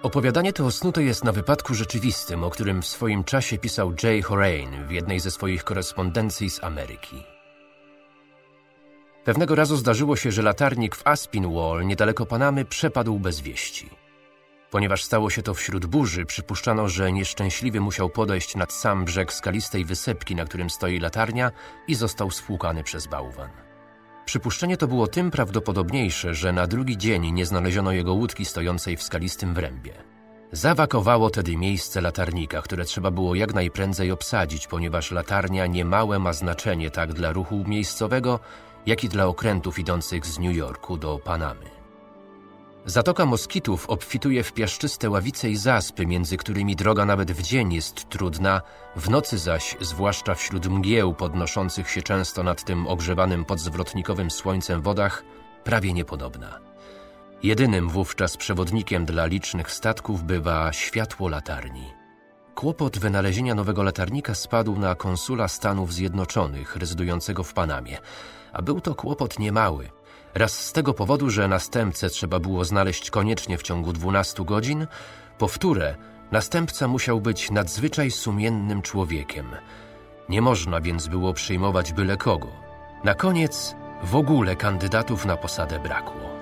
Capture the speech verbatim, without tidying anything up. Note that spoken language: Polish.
Opowiadanie to o snu to jest na wypadku rzeczywistym, o którym w swoim czasie pisał Jay Horain w jednej ze swoich korespondencji z Ameryki. Pewnego razu zdarzyło się, że latarnik w Aspinwall, niedaleko Panamy, przepadł bez wieści. Ponieważ stało się to wśród burzy, przypuszczano, że nieszczęśliwy musiał podejść nad sam brzeg skalistej wysepki, na którym stoi latarnia, i został spłukany przez bałwan. Przypuszczenie to było tym prawdopodobniejsze, że na drugi dzień nie znaleziono jego łódki stojącej w skalistym wrębie. Zawakowało tedy miejsce latarnika, które trzeba było jak najprędzej obsadzić, ponieważ latarnia niemałe ma znaczenie tak dla ruchu miejscowego, jak i dla okrętów idących z New Yorku do Panamy. Zatoka Moskitów obfituje w piaszczyste ławice i zaspy, między którymi droga nawet w dzień jest trudna, w nocy zaś, zwłaszcza wśród mgieł podnoszących się często nad tym ogrzewanym podzwrotnikowym słońcem wodach, prawie niepodobna. Jedynym wówczas przewodnikiem dla licznych statków bywa światło latarni. Kłopot wynalezienia nowego latarnika spadł na konsula Stanów Zjednoczonych rezydującego w Panamie, a był to kłopot niemały. Raz z tego powodu, że następcę trzeba było znaleźć koniecznie w ciągu dwunastu godzin, po wtóre, następca musiał być nadzwyczaj sumiennym człowiekiem. Nie można więc było przyjmować byle kogo. Na koniec w ogóle kandydatów na posadę brakło.